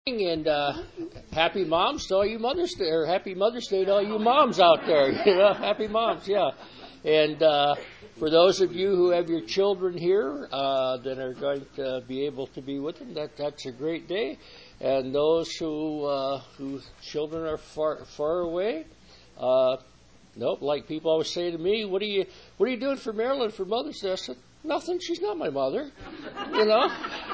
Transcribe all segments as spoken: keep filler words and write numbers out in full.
And uh, happy moms to all you Mother's Day, or happy Mother's Day to all you moms out there. You know, happy moms, yeah. And uh, for those of you who have your children here uh, that are going to be able to be with them, that that's a great day. And those who uh, whose children are far far away, uh, nope. Like people always say to me, "What are you What are you doing for Marilyn for Mother's Day?" I said, "Nothing. She's not my mother." You know.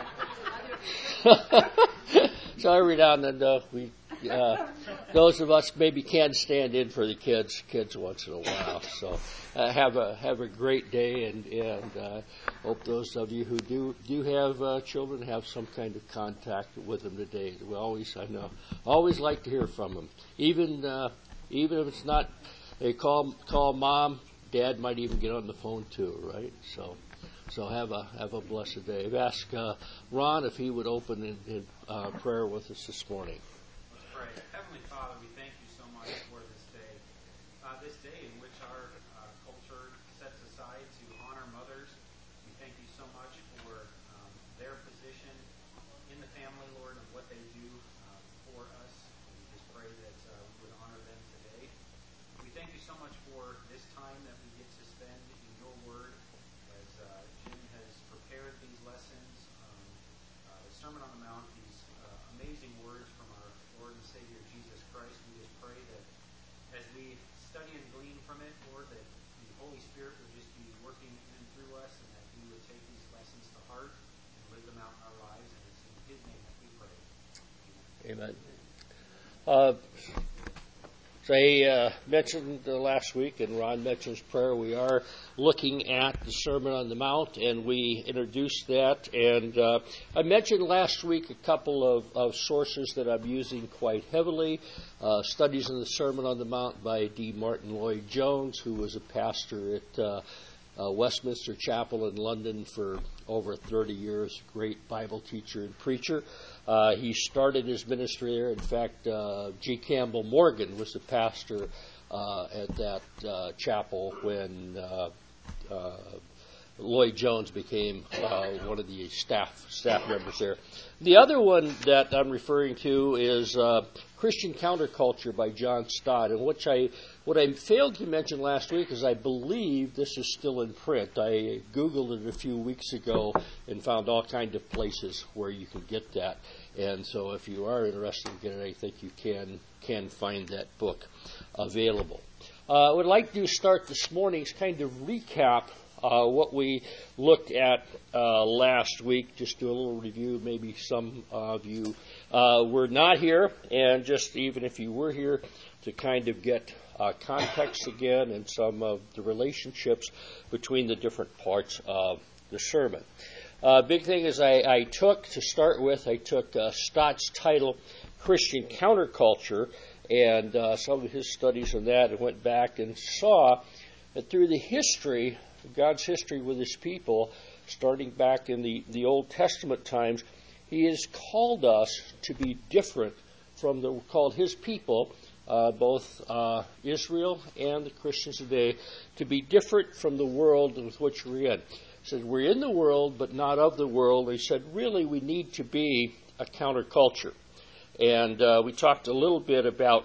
So every now and then, uh, we, uh, those of us maybe can stand in for the kids, kids once in a while. So uh, have a have a great day, and and uh, hope those of you who do do have uh, children have some kind of contact with them today. We always, I know, always like to hear from them. Even uh, even if it's not, they call call mom, dad might even get on the phone too, right? So. So have a have a blessed day. I've asked uh, Ron if he would open in, in uh, prayer with us this morning. Let's pray. Heavenly Father, we thank you so much for this day, uh, this day in which our uh, culture sets aside to honor mothers. We thank you so much for um, their position in the family, Lord, and what they do uh, for us. We just pray that uh, we would honor them today. We thank you so much for this time that we get to spend in your word. As uh, Jim has prepared these lessons, um, uh, the Sermon on the Mount, these uh, amazing words from our Lord and Savior Jesus Christ, we just pray that as we study and glean from it, Lord, that the Holy Spirit would just be working in and through us, and that we would take these lessons to heart and live them out in our lives. And it's in His name that we pray. Amen. Amen. Uh, So I uh, mentioned uh, last week, and Ron mentions prayer, we are looking at the Sermon on the Mount, and we introduced that. And uh, I mentioned last week a couple of, of sources that I'm using quite heavily. Uh, studies in the Sermon on the Mount by D. Martin Lloyd-Jones, who was a pastor at uh, uh, Westminster Chapel in London for over thirty years, great Bible teacher and preacher. Uh, he started his ministry there. In fact, uh, G. Campbell Morgan was the pastor uh, at that uh, chapel when uh, uh, Lloyd-Jones became uh, one of the staff staff members there. The other one that I'm referring to is uh, Christian Counterculture by John Stott, and which I what I failed to mention last week is I believe this is still in print. I Googled it a few weeks ago and found all kinds of places where you can get that. And so if you are interested in getting it, I think you can can find that book available. Uh, I would like to start this morning's kind of recap uh, what we looked at uh, last week. Just do a little review. Maybe some of you uh, were not here, and just even if you were here, to kind of get uh, context again and some of the relationships between the different parts of the sermon. Uh, big thing is I, I took, to start with, I took uh, Stott's title, Christian Counterculture, and uh, some of his studies on that, and went back and saw that through the history, God's history with his people, starting back in the, the Old Testament times, he has called us to be different from the, called his people, uh, both uh, Israel and the Christians today, to be different from the world with which we're in. He said, we're in the world, but not of the world. He said, really, we need to be a counterculture. And uh, we talked a little bit about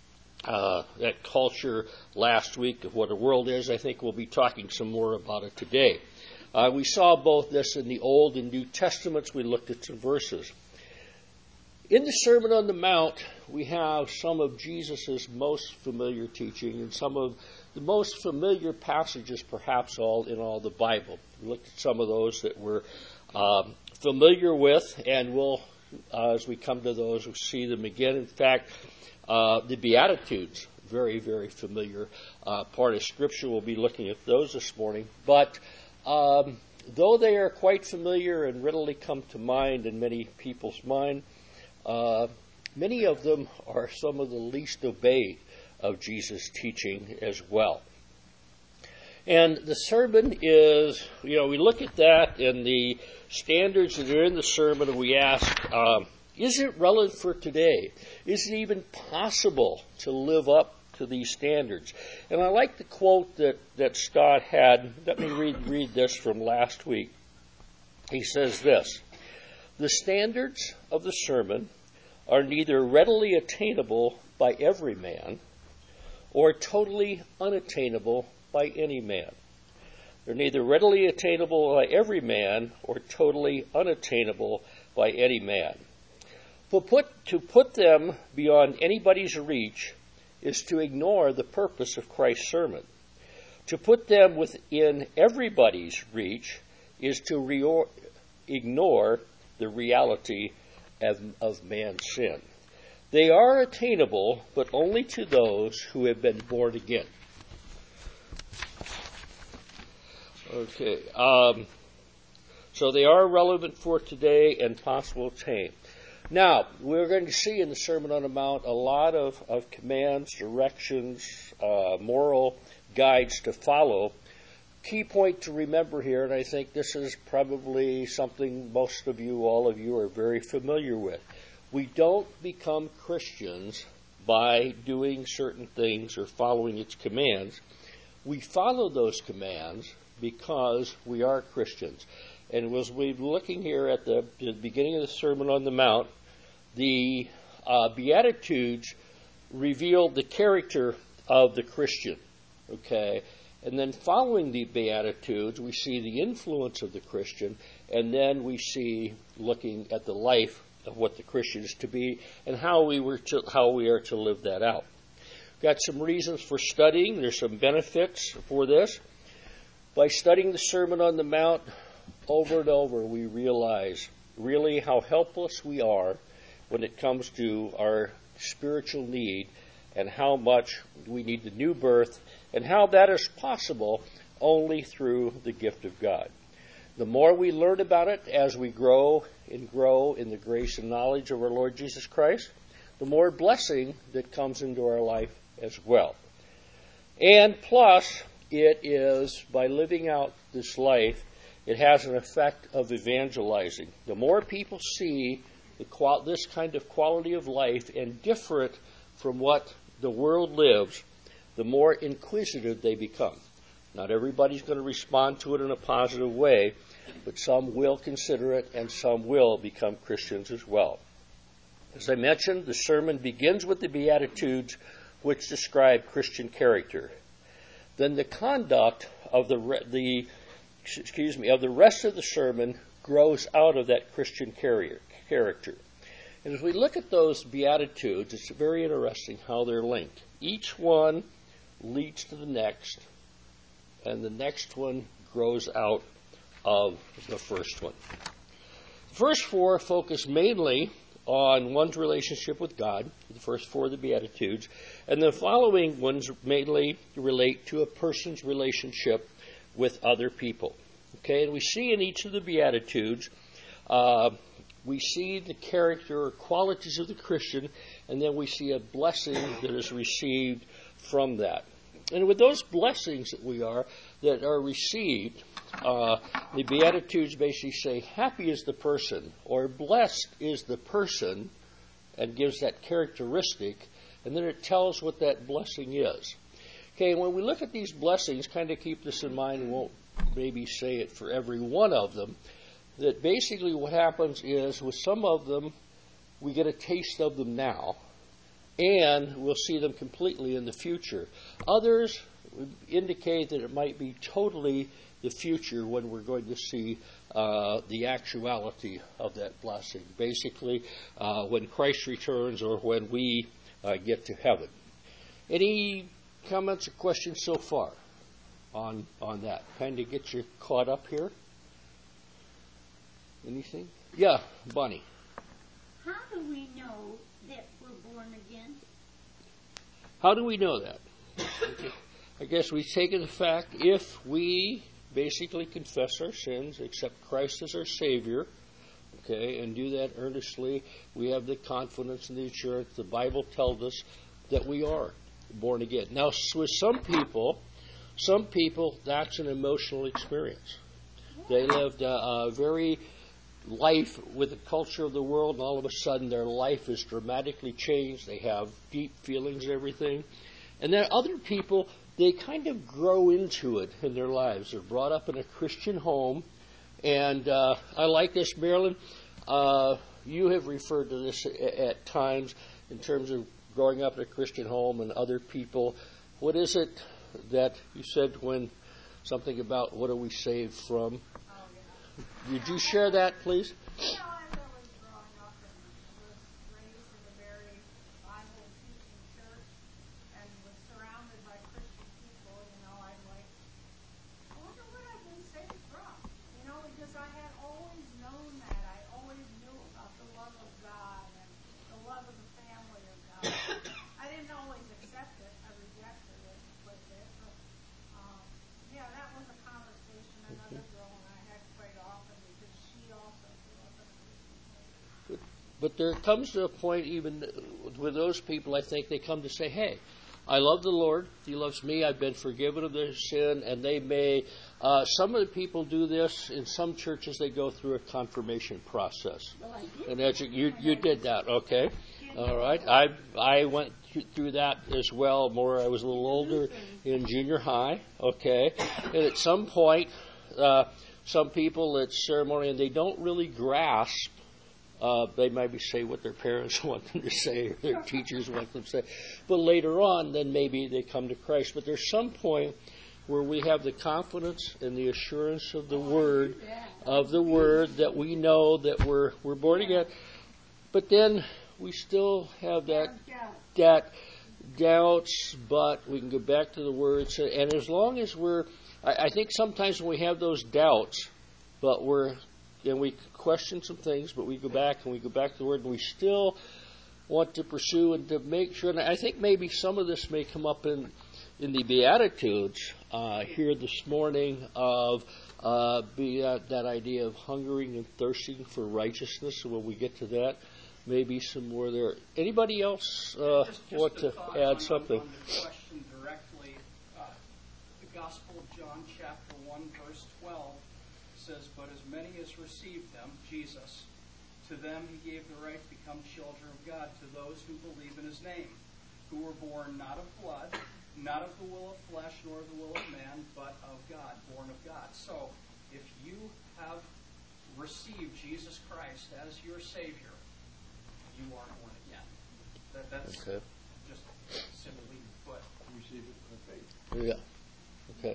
uh, that culture last week of what a world is. I think we'll be talking some more about it today. Uh, we saw both this in the Old and New Testaments. We looked at some verses. In the Sermon on the Mount, we have some of Jesus' most familiar teaching and some of the most familiar passages, perhaps all in all the Bible. We looked at some of those that we're um, familiar with, and we'll, uh, as we come to those, we'll see them again. In fact, uh, the Beatitudes, very, very familiar uh, part of Scripture. We'll be looking at those this morning. But um, though they are quite familiar and readily come to mind in many people's mind, uh, many of them are some of the least obeyed of Jesus' teaching as well. And the sermon is, you know, we look at that and the standards that are in the sermon, and we ask, um, is it relevant for today? Is it even possible to live up to these standards? And I like the quote that, that Stott had. Let me read, read this from last week. He says this: the standards of the sermon are neither readily attainable by every man or totally unattainable by any man. They're neither readily attainable by every man or totally unattainable by any man. But put, to put them beyond anybody's reach is to ignore the purpose of Christ's sermon. To put them within everybody's reach is to re- ignore the reality of, of man's sin. They are attainable, but only to those who have been born again. Okay, um, so they are relevant for today and possible to attain. Now, we're going to see in the Sermon on the Mount a lot of, of commands, directions, uh, moral guides to follow. Key point to remember here, and I think this is probably something most of you, all of you, are very familiar with. We don't become Christians by doing certain things or following its commands. We follow those commands because we are Christians. And as we're looking here at the, the beginning of the Sermon on the Mount, the uh, Beatitudes reveal the character of the Christian. Okay? And then following the Beatitudes, we see the influence of the Christian, and then we see looking at the life of what the Christian is to be and how we were to, how we are to live that out. Got some reasons for studying. There's some benefits for this. By studying the Sermon on the Mount over and over, we realize really how helpless we are when it comes to our spiritual need and how much we need the new birth and how that is possible only through the gift of God. The more we learn about it as we grow and grow in the grace and knowledge of our Lord Jesus Christ, the more blessing that comes into our life as well. And plus, it is, by living out this life, it has an effect of evangelizing. The more people see the qual- this kind of quality of life and different from what the world lives, the more inquisitive they become. Not everybody's going to respond to it in a positive way, but some will consider it and some will become Christians as well. As I mentioned, the sermon begins with the Beatitudes, which describe Christian character. Then the conduct of the, re- the excuse me of the rest of the sermon grows out of that Christian carrier, character. And as we look at those Beatitudes, it's very interesting how they're linked. Each one leads to the next, and the next one grows out of the first one. The first four focus mainly on one's relationship with God, the first four of the Beatitudes, and the following ones mainly relate to a person's relationship with other people. Okay, and we see in each of the Beatitudes, uh, we see the character or qualities of the Christian, and then we see a blessing that is received from that. And with those blessings that we are, that are received, uh, the Beatitudes basically say, happy is the person, or blessed is the person, and gives that characteristic, and then it tells what that blessing is. Okay, when we look at these blessings, kind of keep this in mind, and won't maybe say it for every one of them, that basically what happens is with some of them, we get a taste of them now, and we'll see them completely in the future. Others indicate that it might be totally the future when we're going to see uh, the actuality of that blessing. Basically, uh, when Christ returns or when we uh, get to heaven. Any comments or questions so far on on that? Kind of get you caught up here? Anything? Yeah, Bonnie. How do we know that we're born again? How do we know that? I guess we take the fact if we basically confess our sins, accept Christ as our Savior, okay, and do that earnestly, we have the confidence and the assurance. The Bible tells us that we are born again. Now, with some people, some people, that's an emotional experience. They lived a, a very life with the culture of the world, and all of a sudden their life is dramatically changed. They have deep feelings and everything. And then other people, they kind of grow into it in their lives. They're brought up in a Christian home. And uh, I like this, Marilyn. Uh, you have referred to this at, at times in terms of growing up in a Christian home and other people. What is it that you said when something about what are we saved from? Oh, yeah. Would you share that, please? You know, as I was growing up and was raised in a very Bible-teaching church and was surrounded by Christian people, you know, I'm like, I wonder what I've been saved from. You know, because I had always known that. I always knew about the love of God and the love of the family of God. I didn't always accept it. I rejected it with it. But, um, yeah, that was a conversation another girl and I had quite often because she also grew up in a Christian home. But there comes to a point, even with those people, I think they come to say, hey, I love the Lord. He loves me. I've been forgiven of their sin. And they may, uh, some of the people do this. In some churches, they go through a confirmation process. Well, I did. And as you, you, you did that, okay. All right. I I went through that as well. More, I was a little older in junior high, okay. And at some point, uh, some people, it's ceremony, and they don't really grasp. Uh, they maybe say what their parents want them to say or their teachers want them to say. But later on, then maybe they come to Christ. But there's some point where we have the confidence and the assurance of the Word, of the Word, that we know that we're we're born again. But then we still have that that doubts, but we can go back to the Word. So, and as long as we're, I, I think sometimes when we have those doubts, but we're, and we question some things, but we go back and we go back to the Word, and we still want to pursue and to make sure. And I think maybe some of this may come up in in the Beatitudes uh, here this morning of uh, be uh, that idea of hungering and thirsting for righteousness. So when we get to that, maybe some more there. Anybody else uh, just, just want to thought add on, something? On the question directly, uh, the Gospel of John, chapter one, verse twelve, says, "But as many as received them, Jesus, to them he gave the right to become children of God, to those who believe in his name, who were born not of blood, not of the will of flesh, nor the will of man, but of God," born of God. So, if you have received Jesus Christ as your Savior, you are born again. That, that's Okay. just simply put. Receive it by faith. Yeah. Okay.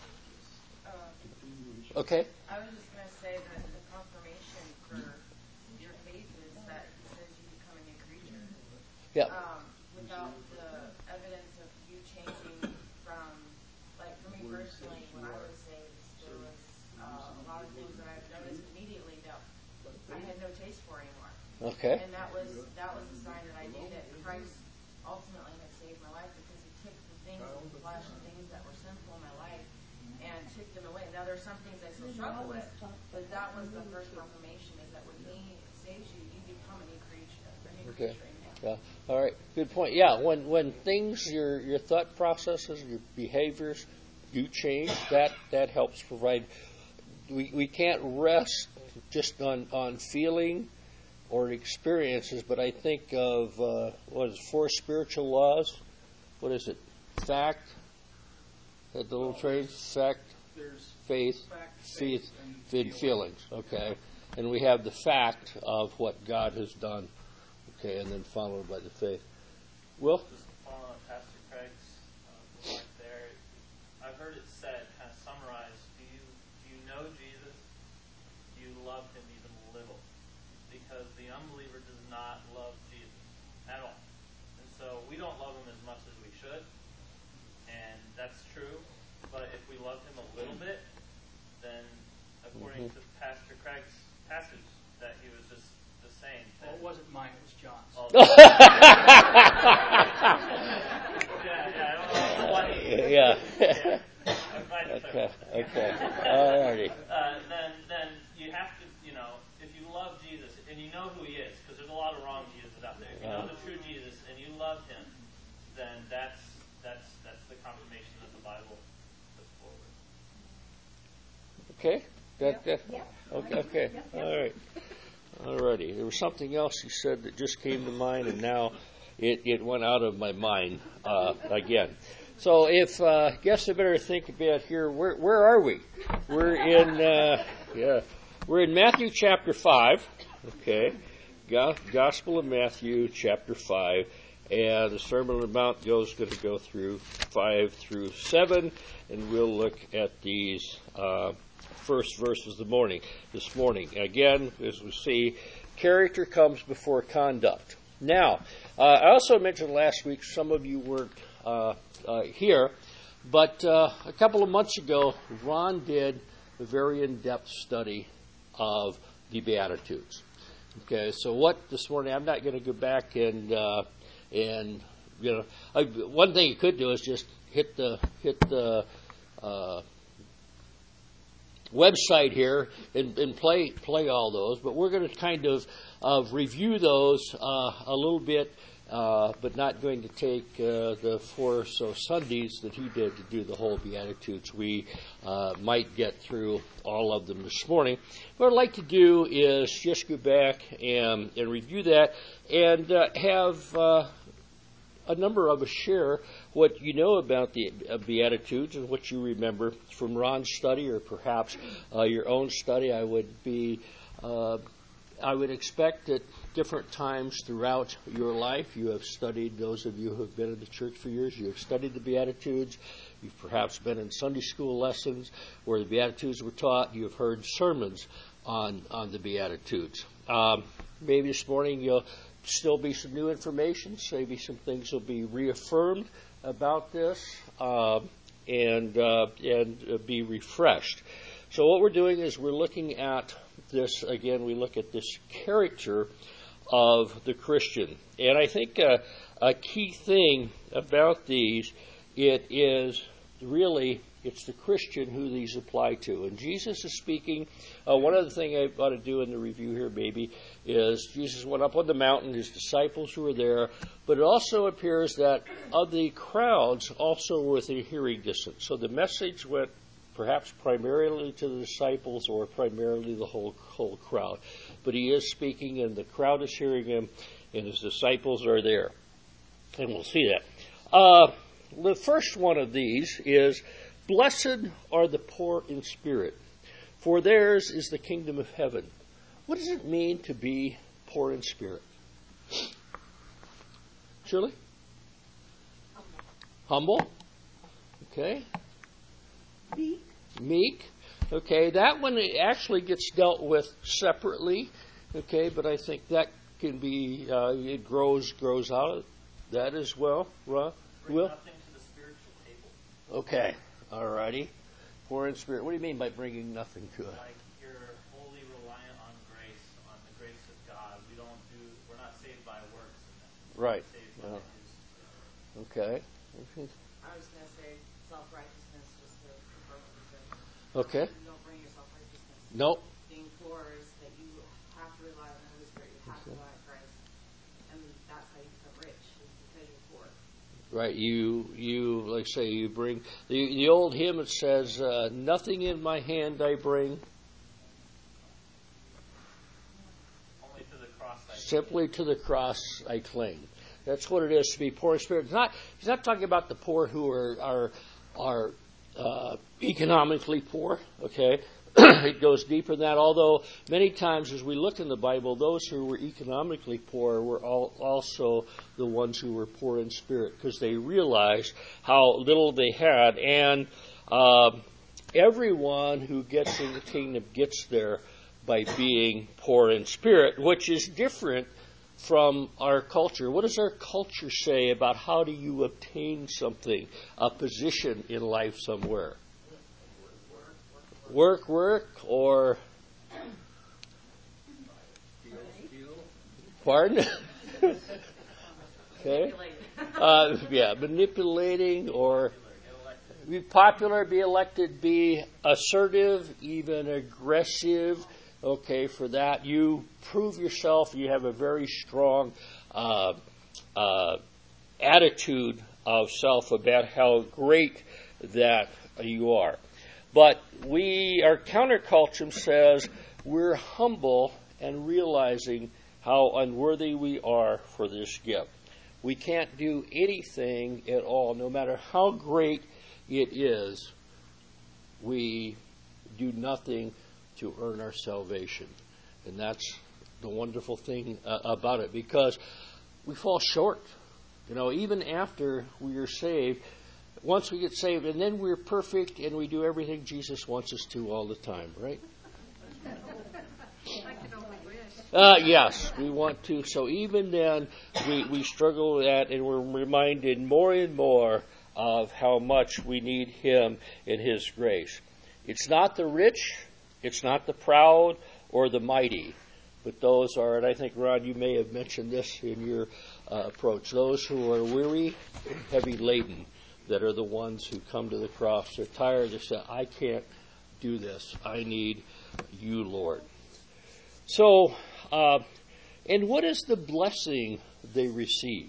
Um, Okay. I was just going to say that the confirmation for your faith is that he says you become a new creature. Yeah. Um, without the evidence of you changing from, like for me personally, when I was saved, there was uh, a lot of things that I've noticed immediately that I had no taste for anymore. Okay. And that was that was a sign that I knew that Christ ultimately had saved my life, because he took the things of the flesh and things that were sinful in my life and took them away. Now there's some things I still struggle with, but that was the first confirmation, is that when he saves you, you become a new creature, a new Okay. creature in him. Yeah. All right. Good point. Yeah. When when things, your your thought processes, your behaviors do change, that that helps provide. We we can't rest just on on feeling or experiences, but I think of uh, what is it, four spiritual laws. What is it? Fact. That the little phrase. Fact. There's Faith. fact, Faith. and And feelings. Okay. And we have the fact of what God has done. Okay, and then followed by the faith. Will? Just to follow on Pastor Craig's uh, point there, I've heard it said, kind of summarized, do you do you know Jesus? Do you love him even a little? Because the unbeliever does not love Jesus at all. And so we don't love him as much as we should, and that's true. But if we love him a little bit, then according Mm-hmm. to Pastor Craig's passage that he was just the same. Well, it wasn't mine, it was John's. Oh, yeah, yeah, I don't know what he, Yeah. yeah. I'm glad you Okay. took it. Okay. All righty. Uh, then, then you have to, you know, if you love Jesus and you know who he is, because there's a lot of wrong Jesus out there. If you know the true Jesus and you love him, then that's that's that's the confirmation that the Bible puts forward. Okay. That, that, okay. Okay. All right. All righty. There was something else you said that just came to mind, and now it, it went out of my mind uh, again. So if uh, I guess I better think a bit here. Where where are we? We're in uh, yeah. We're in Matthew chapter five. Okay. Go- Gospel of Matthew, chapter five, and the Sermon on the Mount goes going to go through five through seven, and we'll look at these uh, first verses the morning this morning. Again, as we see, character comes before conduct. Now, uh, I also mentioned last week, some of you weren't uh, uh, here, but uh, a couple of months ago, Ron did a very in-depth study of the Beatitudes. Okay, so what this morning, I'm not going to go back and, uh, and you know, I, one thing you could do is just hit the, hit the uh, website here and, and play, play all those, but we're going to kind of uh, review those uh, a little bit, uh, but not going to take uh, the four or so Sundays that he did to do the whole Beatitudes. We uh, might get through all of them this morning. What I'd like to do is just go back and, and review that and uh, have uh, a number of us share what you know about the uh, Beatitudes and what you remember from Ron's study or perhaps uh, your own study. I would be, uh, I would expect that different times throughout your life you have studied, those of you who have been in the church for years, you have studied the Beatitudes. You've perhaps been in Sunday school lessons where the Beatitudes were taught. You have heard sermons on, on the Beatitudes. Um, maybe this morning you'll still be some new information. Maybe some things will be reaffirmed about this uh, and, uh, and uh, be refreshed. So what we're doing is we're looking at this, again, we look at this character of the Christian. And I think uh, a key thing about these, it is really, it's the Christian who these apply to. And Jesus is speaking. Uh, one other thing I ought to do in the review here, maybe, is Jesus went up on the mountain, his disciples who were there, but it also appears that of the crowds also were within hearing distance. So the message went perhaps primarily to the disciples or primarily the whole whole crowd. But he is speaking and the crowd is hearing him and his disciples are there. And we'll see that. Uh, the first one of these is, blessed are the poor in spirit, for theirs is the kingdom of heaven. What does it mean to be poor in spirit? Shirley? Humble. Humble. Okay. Meek. Meek. Okay, that one actually gets dealt with separately. Okay, but I think that can be, uh, it grows grows out of that as well. Right? Bring Will? nothing to the spiritual table. Okay, all righty. Poor in spirit. What do you mean by bringing nothing to it? Like you're wholly reliant on grace, on the grace of God. We don't do. We're not saved by works. Right. We're saved by Yeah. His. Okay. I was going to say self-righteousness, just to confirm what you said. Okay. You don't bring your self-righteousness. Nope. Being poor is that you have to rely on the Holy Spirit. You have to rely on Christ. And that's how you become rich, is because you're poor. Right. You, you, like say, you bring, the, the old hymn, it says, uh, nothing in my hand I bring. Only to the cross I Simply to the cross I cling. That's what it is to be poor in spirit. It's not, he's not talking about the poor who are are, are uh, economically poor, okay? It goes deeper than that, although many times as we look in the Bible, those who were economically poor were all, also the ones who were poor in spirit because they realized how little they had. And uh, everyone who gets in the kingdom gets there by being poor in spirit, which is different from our culture. What does our culture say about how do you obtain something, a position in life somewhere? Work, work, or pardon? Okay. Uh, yeah, manipulating or be popular, be elected, be assertive, even aggressive. Okay, for that you prove yourself. You have a very strong uh, uh, attitude of self about how great that you are. But we, our counterculture says we're humble and realizing how unworthy we are for this gift. We can't do anything at all, no matter how great it is. We do nothing to earn our salvation. And that's the wonderful thing uh, about it, because we fall short. You know, even after we are saved, once we get saved, and then we're perfect and we do everything Jesus wants us to all the time, right? Uh, yes, we want to. So even then, we, we struggle with that, and we're reminded more and more of how much we need Him and His grace. It's not the rich, it's not the proud or the mighty, but those are, and I think, Ron, you may have mentioned this in your uh, approach, those who are weary and heavy laden, that are the ones who come to the cross. They're tired, they say, I can't do this. I need you, Lord. So, uh, and what is the blessing they receive?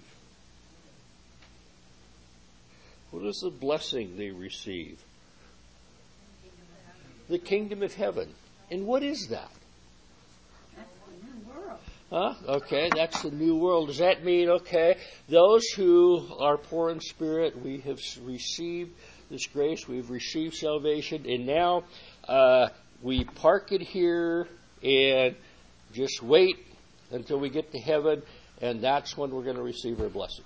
What is the blessing they receive? The kingdom of heaven. And what is that? That's the new world. Huh? Okay, that's the new world. Does that mean, okay, those who are poor in spirit, we have received this grace, we've received salvation, and now uh, we park it here and just wait until we get to heaven, and that's when we're going to receive our blessing.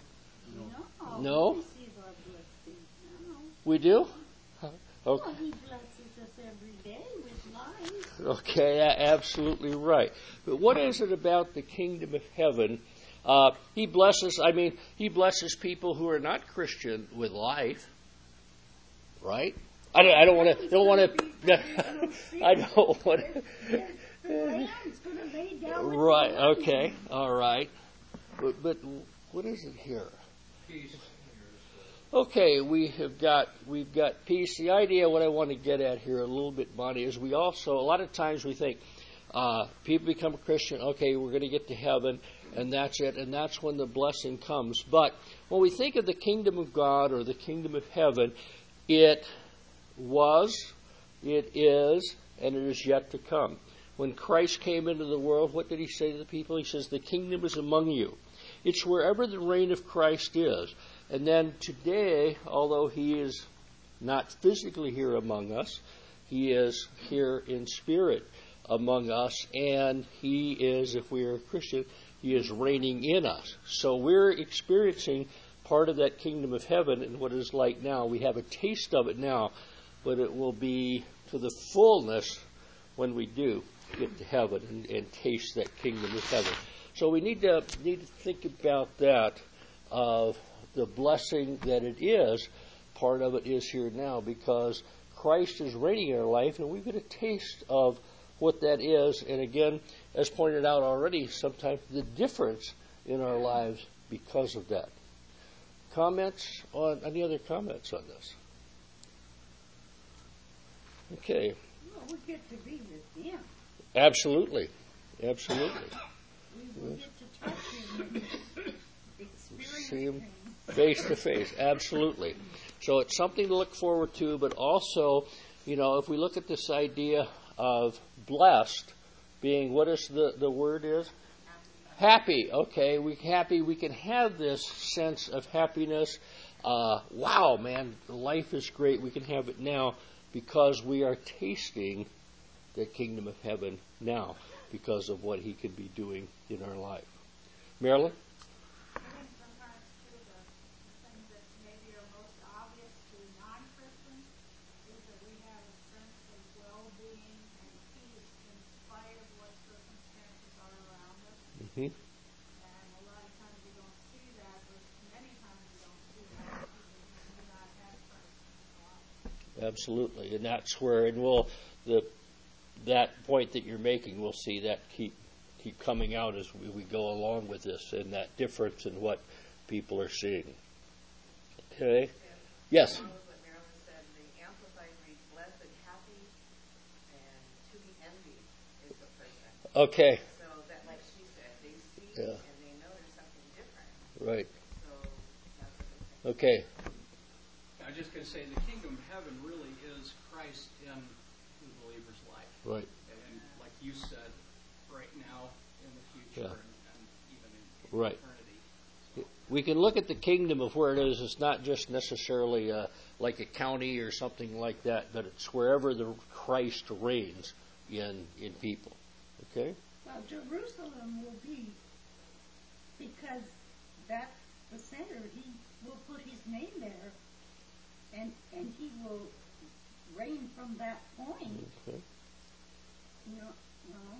No. No? We receive our blessing now. We do? Okay. Well, He blesses us every day with life. Okay, absolutely right. But what is it about the kingdom of heaven? Uh, he blesses, I mean, He blesses people who are not Christian with life, right? I don't, I don't want to, don't want to, I don't want to. The lamb's going to lay down with Right, the lion. okay, all right. But, but what is it here? Peace. Okay, we have got we've got peace. The idea, what I want to get at here a little bit, Bonnie, is we also a lot of times we think uh, people become a Christian. Okay, we're going to get to heaven, and that's it, and that's when the blessing comes. But when we think of the kingdom of God or the kingdom of heaven, it was, it is, and it is yet to come. When Christ came into the world, what did He say to the people? He says, the kingdom is among you. It's wherever the reign of Christ is. And then today, although He is not physically here among us, He is here in spirit among us, and He is, if we are a Christian, He is reigning in us. So we're experiencing part of that kingdom of heaven and what it is like now. We have a taste of it now, but it will be to the fullness when we do get to heaven and, and taste that kingdom of heaven. So we need to need to think about that, of the blessing that it is. Part of it is here now because Christ is reigning in our life, and we've got a taste of what that is. And again, as pointed out already, sometimes the difference in our lives because of that. Comments on any other comments on this? Okay. Well, we get to be with Him. Absolutely. Absolutely. We will get to touch Him and experience See Him Him. face to face. Absolutely. So it's something to look forward to, but also, you know, if we look at this idea of blessed being, what is the, the word is? Happy. Okay, we happy. We can have this sense of happiness. Uh, wow, man, life is great. We can have it now because we are tasting the kingdom of heaven now because of what He could be doing in our life. Marilyn? I think sometimes, too, the, the things that maybe are most obvious to non-Christians is that we have a sense of well-being and peace in spite of what circumstances are around us. Mm-hmm. And a lot of times we don't see that, but many times we don't see that because we do not have Christ in our life. Absolutely, and that's where, and we'll the that point that you're making, we'll see that keep keep coming out as we, we go along with this, and that difference in what people are seeing. Okay. Yes. What Marilyn said, the Amplified reads, blessed, happy, and to be envied is the person. Okay. So that, like she said, they see Yeah. and they know there's something different. Right. So that's a good thing. Okay. I'm just going to say the kingdom of heaven really is Christ in the believer's life. Right. And like you said, right now, in the future, Yeah. and, and even in, in Right. eternity. We can look at the kingdom of where it is. It's not just necessarily uh, like a county or something like that, but it's wherever the Christ reigns in in people. Okay. Well, Well, Jerusalem will be, because that's the center. He will put his name there, and and he will reign from that point. Okay. No, no.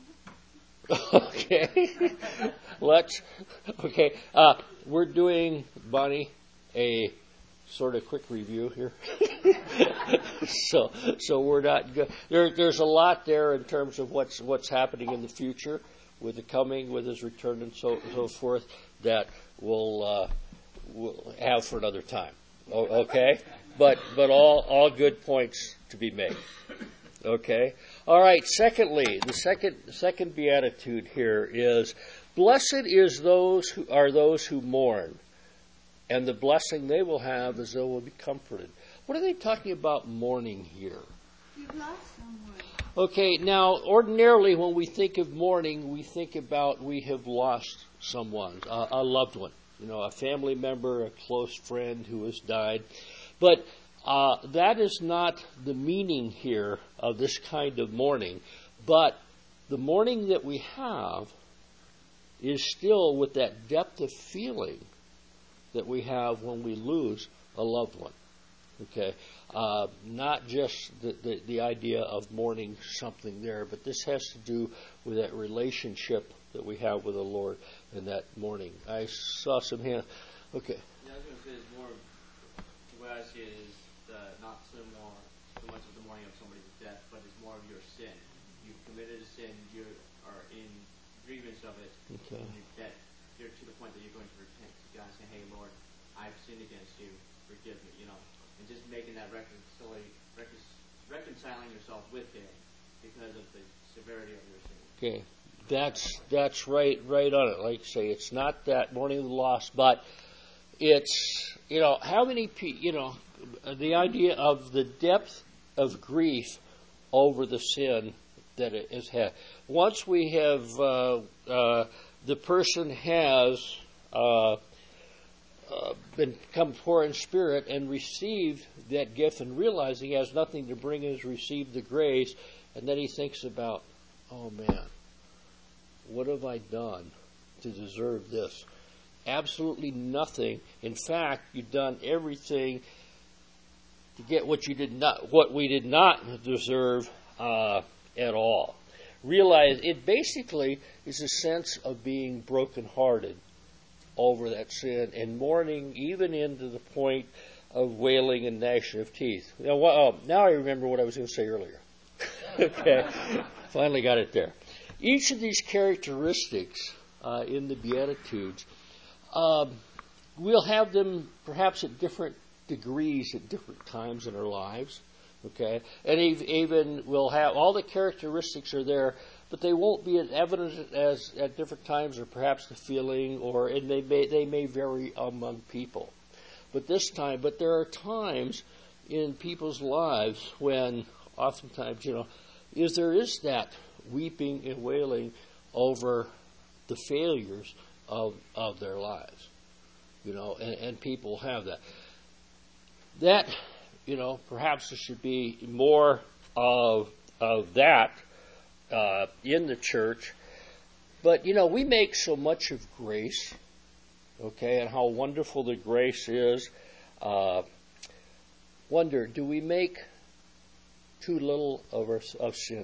Okay. Let's. Okay. Uh, we're doing, Bonnie, a sort of quick review here. so, so we're not good. There, there's a lot there in terms of what's what's happening in the future with the coming, with his return, and so so forth. That we'll uh, we'll have for another time. O- okay. But but all all good points to be made. Okay. All right. Secondly, the second second beatitude here is, blessed is those who are those who mourn, and the blessing they will have is they will be comforted. What are they talking about mourning here? You've lost someone. Okay. Now, ordinarily, when we think of mourning, we think about we have lost someone, a, a loved one, you know, a family member, a close friend who has died, but. Uh, that is not the meaning here of this kind of mourning, but the mourning that we have is still with that depth of feeling that we have when we lose a loved one. Okay, uh, not just the, the, the idea of mourning something there, but this has to do with that relationship that we have with the Lord and that mourning. I saw some hands. Okay. Yeah, I was going to say it's more, the way I see it is the, not so more so much of the mourning of somebody's death, but it's more of your sin. You've committed a sin, you are in grievance of it, Okay. and you're, that, you're to the point that you're going to repent to God and say, hey, Lord, I've sinned against you, forgive me, you know, and just making that reconcili- recon- reconciling yourself with Him because of the severity of your sin. Okay, that's that's right, right on it. Like I say, it's not that mourning of the loss, but it's, you know, how many people, you know, the idea of the depth of grief over the sin that it has had. Once we have, uh, uh, the person has uh, uh, been become poor in spirit and received that gift and realized he has nothing to bring, has received the grace, and then he thinks about, oh man, what have I done to deserve this? Absolutely nothing. In fact, you've done everything to get what you did not, what we did not deserve uh, at all. Realize it basically is a sense of being brokenhearted over that sin and mourning, even into the point of wailing and gnashing of teeth. Now, oh, now I remember what I was going to say earlier. Okay, finally got it there. Each of these characteristics uh, in the Beatitudes, um, we'll have them perhaps at different degrees at different times in our lives. Okay, and even we'll have all the characteristics are there, but they won't be as evident as at different times, or perhaps the feeling, or and they may they may vary among people. But this time, but there are times in people's lives when, oftentimes, you know, is there is that weeping and wailing over the failures of of their lives, you know, and, and people have that. That, you know, perhaps there should be more of of that uh, in the church. But, you know, we make so much of grace, okay, and how wonderful the grace is. Uh, wonder, do we make too little of our, of sin?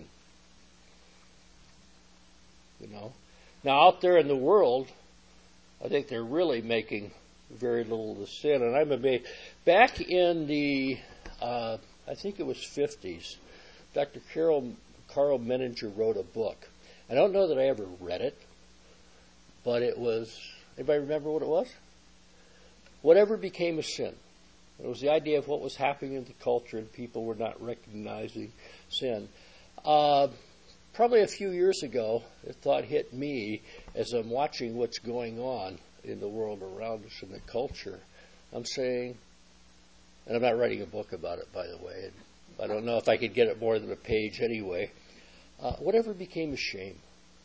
You know, now out there in the world, I think they're really making very little of the sin, and I'm amazed. Back in the, uh, I think it was fifties, Doctor Carol Carl Menninger wrote a book. I don't know that I ever read it, but it was. Anybody remember what it was? Whatever became a sin. It was the idea of what was happening in the culture, and people were not recognizing sin. Uh, Probably a few years ago, the thought hit me as I'm watching what's going on in the world around us in the culture. I'm saying, and I'm not writing a book about it, by the way, and I don't know if I could get it more than a page anyway. Uh, whatever became a shame.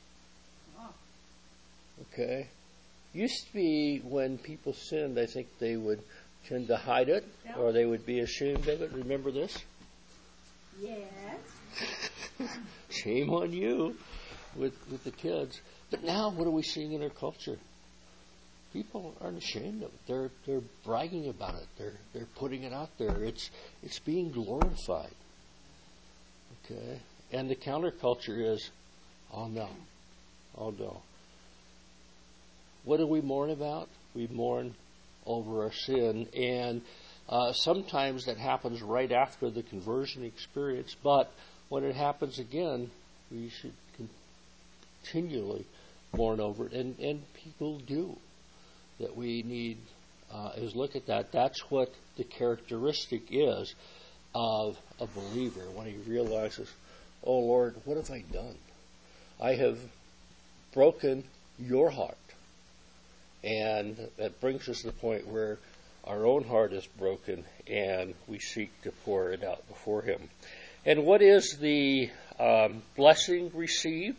Okay? Used to be when people sinned, I think they would tend to hide it, Yeah. or they would be ashamed of it. Remember this? Yes. Shame on you. with, with the kids. But now, what are we seeing in our culture? People aren't ashamed of it. They're they're bragging about it. They're they're putting it out there. It's it's being glorified. Okay, and the counterculture is, oh no, oh no. What do we mourn about? We mourn over our sin, and uh, sometimes that happens right after the conversion experience. But when it happens again, we should continually mourn over it, and and people do. That we need uh, is look at that. That's what the characteristic is of a believer when he realizes, oh Lord, what have I done? I have broken your heart. And that brings us to the point where our own heart is broken and we seek to pour it out before him. And what is the um, blessing received?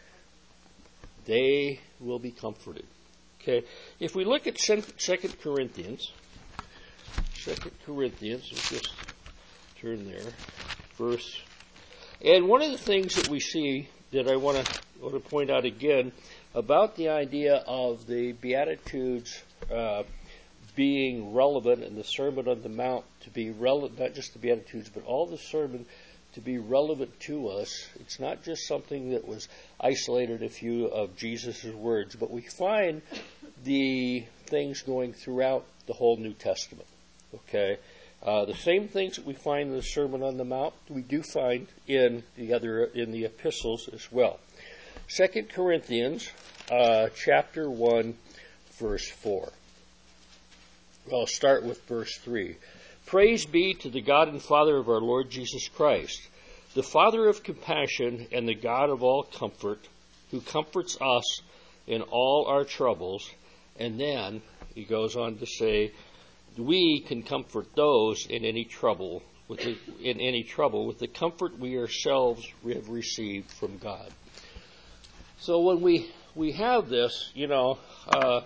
They will be comforted. Okay, if we look at Second Corinthians, Second Corinthians, let's just turn there, verse. And one of the things that we see that I want to want to point out again about the idea of the Beatitudes uh, being relevant and the Sermon on the Mount to be relevant, not just the Beatitudes, but all the sermon to be relevant to us. It's not just something that was isolated a few of Jesus' words, but we find the things going throughout the whole New Testament. Okay, uh, the same things that we find in the Sermon on the Mount, we do find in the other in the epistles as well. Second Corinthians, uh, chapter one, verse four. I'll start with verse three. Praise be to the God and Father of our Lord Jesus Christ, the Father of compassion and the God of all comfort, who comforts us in all our troubles. And then he goes on to say, we can comfort those in any trouble, with the, in any trouble, with the comfort we ourselves have received from God. So when we we have this, you know, uh,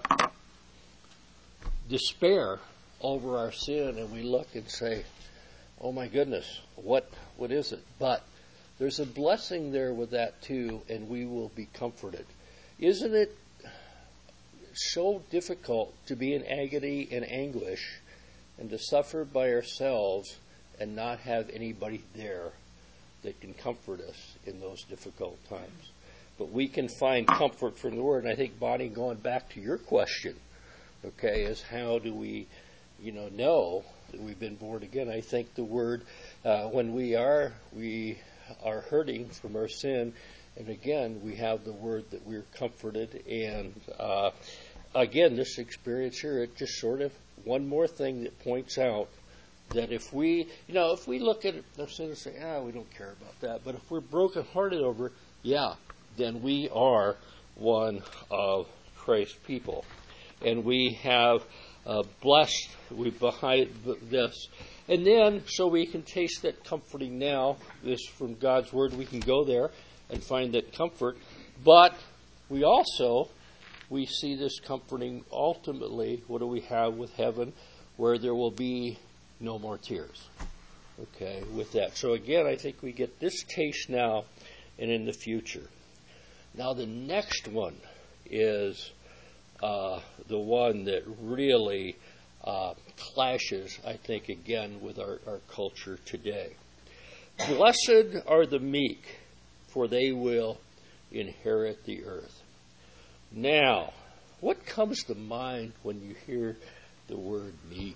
despair over our sin, and we look and say, oh my goodness, what what is it? But there's a blessing there with that too, and we will be comforted. Isn't it so difficult to be in agony and anguish and to suffer by ourselves and not have anybody there that can comfort us in those difficult times? But we can find comfort from the Word. And I think, Bonnie, going back to your question, okay, is how do we you know, know that we've been born again? I think the word, uh, when we are, we are hurting from our sin, and again, we have the word that we're comforted. And uh, again, this experience here, it just sort of, one more thing that points out that if we, you know, if we look at our sin and say, ah, we don't care about that, but if we're brokenhearted over it, yeah, then we are one of Christ's people. And we have Uh, blessed, we behind this. And then, so we can taste that comforting now, this from God's Word, we can go there and find that comfort. But we also, we see this comforting ultimately, what do we have with heaven, where there will be no more tears. Okay, with that. So again, I think we get this taste now and in the future. Now the next one is Uh, the one that really uh, clashes, I think, again, with our, our culture today. Blessed are the meek, for they will inherit the earth. Now, what comes to mind when you hear the word meek?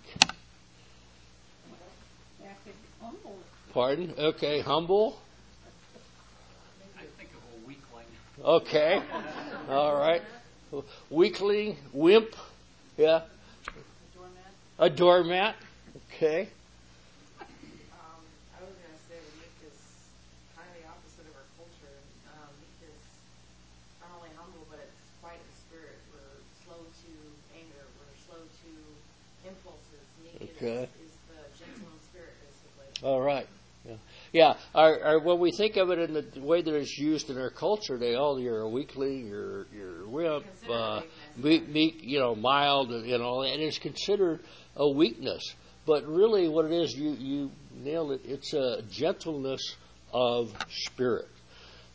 Humble. Pardon? Okay, humble? I think of a weakling. Okay, all right. Weakling, wimp, yeah. A doormat. A doormat, okay. Um, I was going to say meek is kind of the opposite of our culture. Um, meek is not only humble, but it's quiet in spirit. We're slow to anger. We're slow to impulses. Meek Okay. is, is the gentle in spirit, basically. All right. Yeah. Yeah. Our, our, when we think of it in the way that it's used in our culture, they all you're a weakling, you're you're a wimp, uh, meek, meek, you know, mild, you know, and it's considered a weakness. But really, what it is, you you nailed it. It's a gentleness of spirit.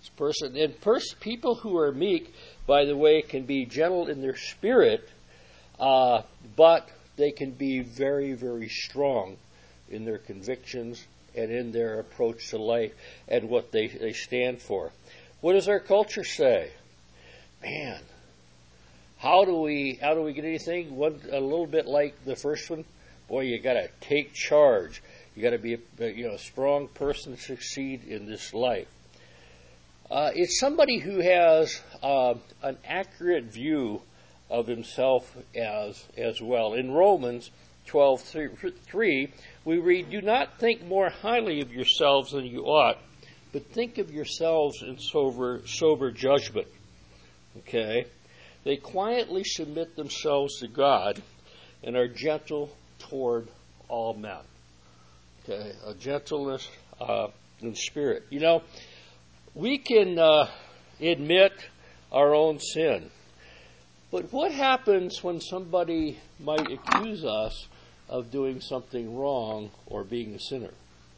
person. And pers- people who are meek, by the way, can be gentle in their spirit, uh, but they can be very, very strong in their convictions and in their approach to life and what they, they stand for. What does our culture say? Man, how do we how do we get anything? One a little bit like the first one. Boy, you got to take charge. You got to be a you know a strong person to succeed in this life. Uh, it's somebody who has uh, an accurate view of himself as as well. In Romans twelve three, we read, "Do not think more highly of yourselves than you ought, but think of yourselves in sober sober judgment." Okay, they quietly submit themselves to God and are gentle toward all men. Okay, a gentleness uh, in spirit. You know, we can uh, admit our own sin, but what happens when somebody might accuse us of doing something wrong or being a sinner?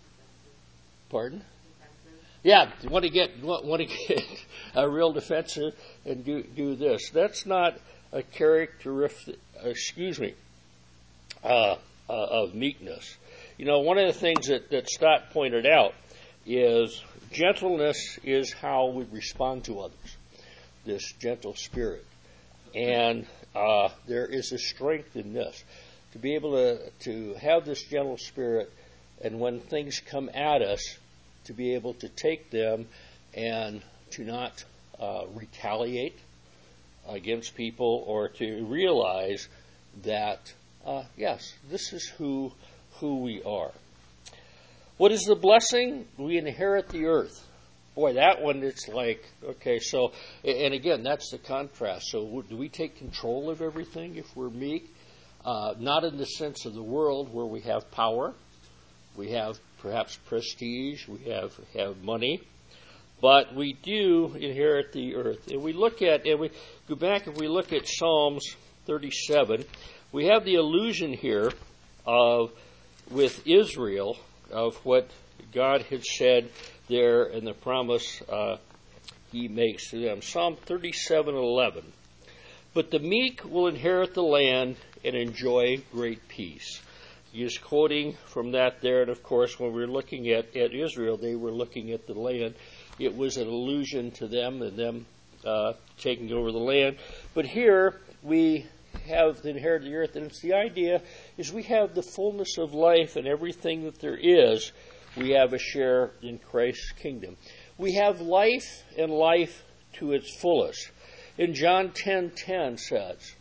Pardon? Yeah, you want to get want, want to get a real defensive and do do this. That's not a characteristic. Excuse me, uh, uh, of meekness. You know, one of the things that that Stott pointed out is gentleness is how we respond to others. This gentle spirit, and uh, there is a strength in this to be able to to have this gentle spirit, and when things come at us, to be able to take them and to not uh, retaliate against people, or to realize that, uh, yes, this is who who we are. What is the blessing? We inherit the earth. Boy, that one, it's like, okay, so, and again, that's the contrast. So do we take control of everything if we're meek? Uh, not in the sense of the world where we have power. We have perhaps prestige, we have, have money, but we do inherit the earth. And we look at, and we go back, if we look at Psalms thirty-seven, we have the allusion here of, with Israel, of what God had said there and the promise uh, he makes to them. Psalm thirty-seven eleven. But the meek will inherit the land and enjoy great peace. He's quoting from that there, and of course, when we were looking at, at Israel, they were looking at the land. It was an allusion to them and them uh, taking over the land. But here we have inherited the earth, and it's the idea is we have the fullness of life, and everything that there is, we have a share in Christ's kingdom. We have life and life to its fullest. In John ten ten says,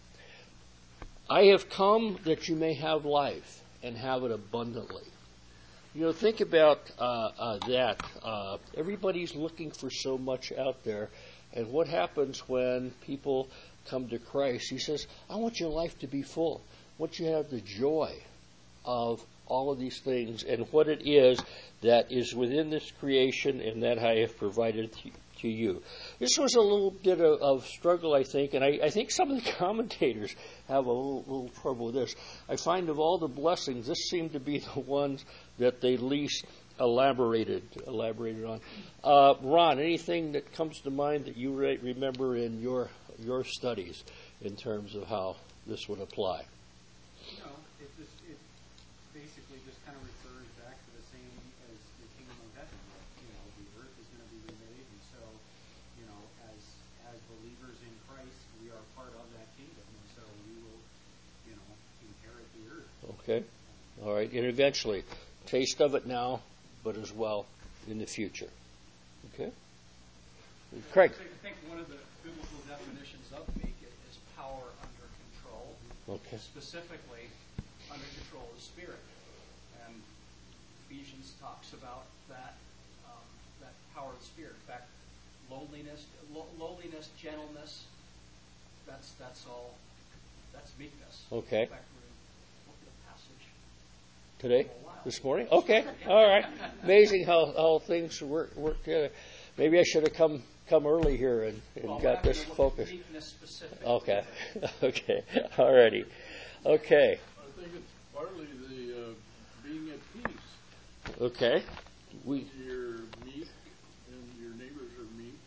"I have come that you may have life and have it abundantly." You know, think about uh, uh, that. Uh, everybody's looking for so much out there. And what happens when people come to Christ? He says, I want your life to be full. I want you to have the joy of all of these things and what it is that is within this creation and that I have provided to, to you. This was a little bit of, of struggle, I think, and I, I think some of the commentators have a little, little trouble with this. I find of all the blessings, this seemed to be the ones that they least elaborated elaborated on. Uh, Ron, anything that comes to mind that you re- remember in your your studies in terms of how this would apply? You know, it just it basically just kind of refers back to the same as the kingdom of heaven. That, you know, the earth is going to be remade, and so, you know, as as believers in Christ, we are part of that kingdom, and so we will, you know, inherit the earth. Okay, all right, and eventually, taste of it now, but as well in the future. Okay, Craig. I think one of the biblical definitions of meek is power under control. Okay. Specifically, under control of the spirit. And Ephesians talks about that um, that power of the spirit. In fact, lowliness, lo- lowliness, gentleness. That's that's all. That's meekness. Okay. In fact, we're going to look at a passage Today, this morning. Okay, all right. Amazing how, how things work work together. Maybe I should have come come early here and, and well, got this focus. specific. Okay, okay, all righty. Okay. I think it's partly the uh, being at peace. Okay. We. When you're meek and your neighbors are meek,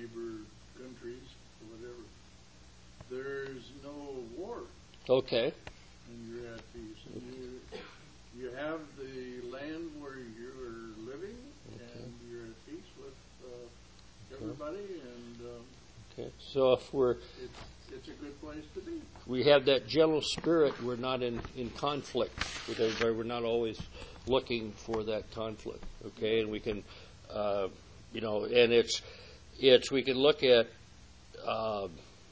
neighbor countries or whatever, there's no war, Okay. and you're at peace. And you you have the land where you're living, and you're at peace with uh, everybody, and um, Okay. So if we're it's it's a good place to be. we have that gentle spirit, we're not in, in conflict with everybody. We're not always looking for that conflict. Okay, and we can, uh, you know, and it's it's we can look at. Uh,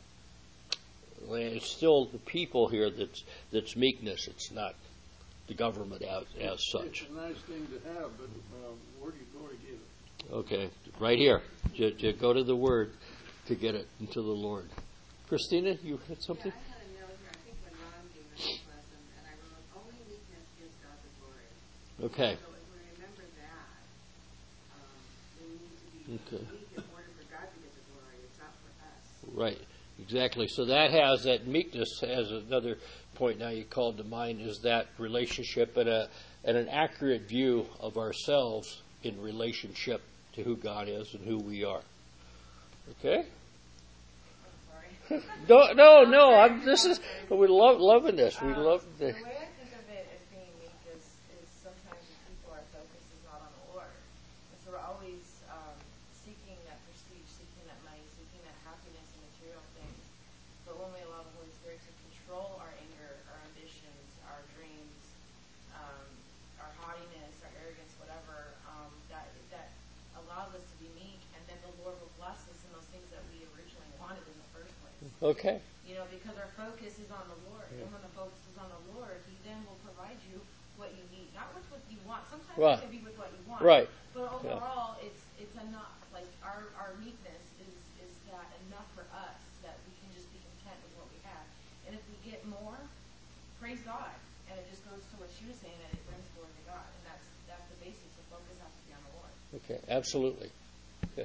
it's still the people here that's that's meekness. It's not the government as as such. It's a nice thing to have, but uh, where do you go to get it? Okay, right here. You, you go to the Word to get it into the Lord. Christina, you had something? Yeah, I had a note here. I think when Ron gave us this lesson, and I wrote, only weakness gives God the glory. Okay. So if we remember that, um, we need to be Okay. weak in order for God to get the glory. It's not for us. Right, exactly. So that has that meekness has another point now you called to mind is that relationship and a and an accurate view of ourselves in relationship to who God is and who we are. Okay? I'm sorry. No, no, no. I'm. This is we love loving this. We Um, love the. The way I think of it as being meek is, is sometimes the people, our focus is not on the Lord. And so we're always um, seeking that prestige, seeking that money, seeking that happiness and material things. But when we allow the Holy Spirit to control our anger, our ambitions, our dreams, um, our haughtiness, our arrogance, whatever, um, that that allows us to be meek, and then the Lord will bless us in those things that we originally wanted in the first place. Okay. You know, because our focus is on the Lord. And when the focus is on the Lord, He then will provide you what you need. Not with what you want. Sometimes Right. it can be with what you want. Right. But overall, it's it's enough. Like, our, our meekness is, is that enough for us that we can just be content with what we have. And if we get more, praise God. And it just goes to what she was saying, that it brings glory to God. And that's, that's the basis. The focus has to be on the Lord. Okay. Absolutely. Okay.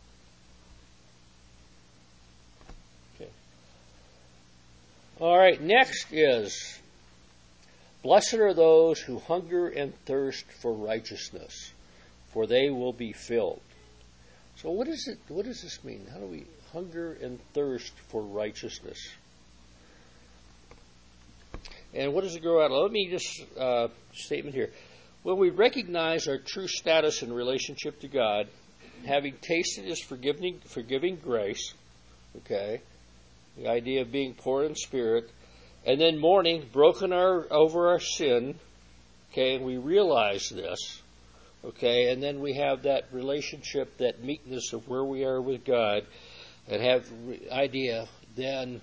Okay. All right. Next is, blessed are those who hunger and thirst for righteousness, for they will be filled. So what is it? What does this mean? How do we hunger and thirst for righteousness? And what does it grow out of? Let me just uh, statement here. When we recognize our true status in relationship to God, having tasted His forgiving, forgiving grace, okay, the idea of being poor in spirit, and then mourning, broken our, over our sin, okay, and we realize this, okay, and then we have that relationship, that meekness of where we are with God, and have the idea, then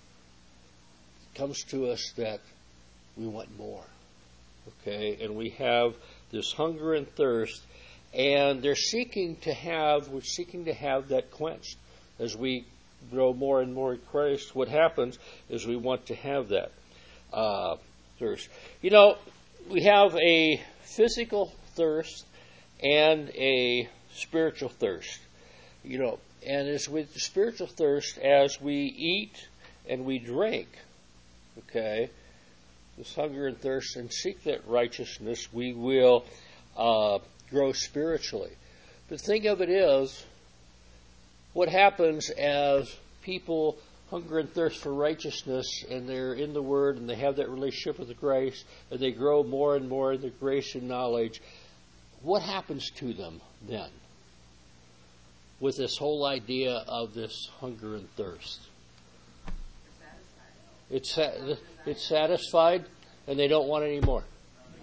comes to us that we want more, okay, and we have this hunger and thirst, and they're seeking to have, we're seeking to have that quenched. As we grow more and more in Christ, what happens is we want to have that uh, thirst. You know, we have a physical thirst and a spiritual thirst. You know, and it's with the spiritual thirst as we eat and we drink, okay, this hunger and thirst and seek that righteousness, we will uh, grow spiritually. The thing of it is, what happens as people hunger and thirst for righteousness and they're in the Word and they have that relationship with the grace and they grow more and more in the grace and knowledge, what happens to them then with this whole idea of this hunger and thirst? It's it's satisfied and they don't want any more.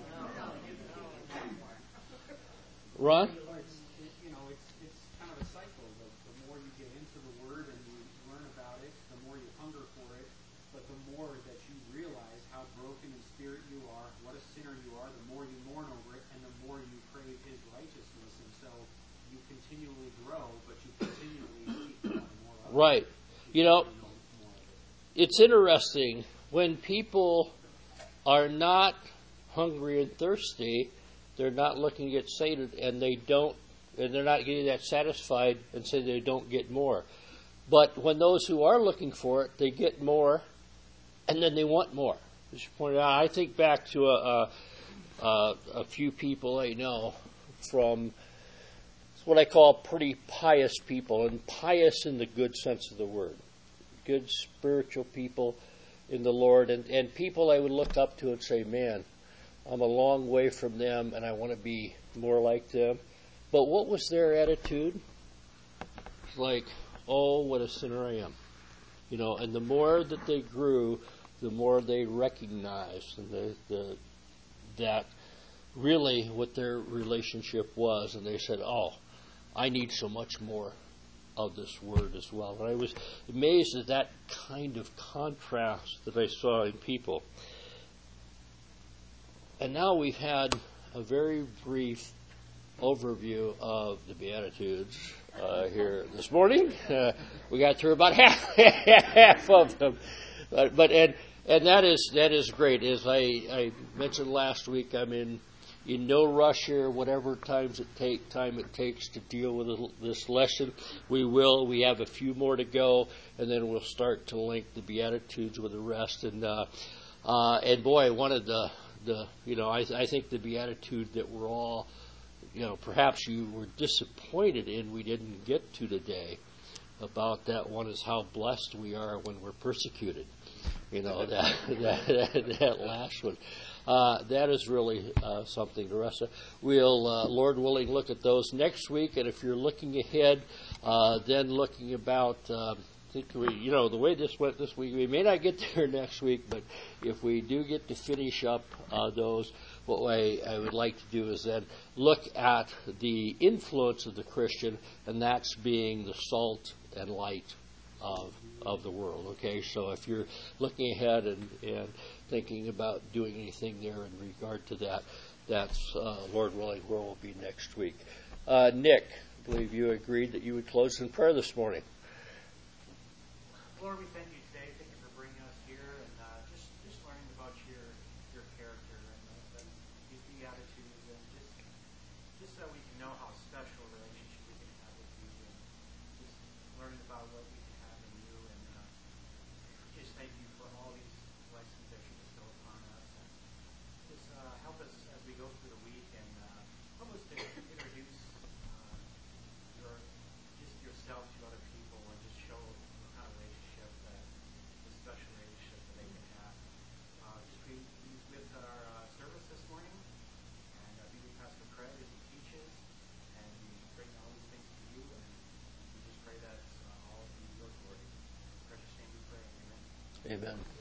Ron? You know, it's it's kind of a cycle. The, the more you get into the Word and you learn about it, the more you hunger for it. But the more that you realize how broken in spirit you are, what a sinner you are, the more you mourn over it, and the more you crave His righteousness. And so you continually grow, but you continually seek more and more of it. Right. You know, More of it. it's interesting when people are not hungry and thirsty, they're not looking to get sated, and they don't, and they're not getting that satisfied, and say they don't get more. But when those who are looking for it, they get more, and then they want more. As you pointed out, I think back to a, a, a, a few people I know from what I call pretty pious people, and pious in the good sense of the word. Good spiritual people in the Lord, and, and people I would look up to and say, man, I'm a long way from them, and I want to be more like them. But what was their attitude? Like, oh, what a sinner I am. You know, and the more that they grew, the more they recognized and the, the, that really what their relationship was. And they said, oh, I need so much more of this word as well. And I was amazed at that kind of contrast that I saw in people. And now we've had a very brief overview of the Beatitudes uh, here this morning. Uh, we got through about half half of them, but, but and and that is that is great. As I, I mentioned last week, I'm in in no rush here. Whatever times it take time it takes to deal with this lesson, we will. We have a few more to go, and then we'll start to link the Beatitudes with the rest. And uh, uh, and boy, one of the the you know I, I think the Beatitude that we're all, you know, perhaps you were disappointed in we didn't get to today about that one is how blessed we are when we're persecuted. You know, that that, that last one. Uh, that is really uh, something to us. We'll, uh, Lord willing, look at those next week. And if you're looking ahead, uh, then looking about, uh, I think we, you know, the way this went this week, we may not get there next week, but if we do get to finish up uh, those, what I, I would like to do is then look at the influence of the Christian, and that's being the salt and light of of the world. Okay, so if you're looking ahead and, and thinking about doing anything there in regard to that, that's uh, Lord willing where we'll be next week. Uh, Nick, I believe you agreed that you would close in prayer this morning. Lord, we thank you today. Thank you for bringing us here and uh, just just learning about your your character and the, the, the Beatitudes, and just just so we can know how special a relationship we can have with you, and just learning about what we can have in you. And uh, just thank you for all these lessons that you bestow upon us, and just uh, help us as we go through the week, and uh, help us to introduce uh, your just yourself to other people, and just show what kind of relationship that the special relationship that they can have. Uh, just be, be with our uh, service this morning, and uh, be with Pastor Craig as he teaches, and we bring all these things to you, and we just pray that uh, all be your glory. In precious name we pray. Amen. Amen.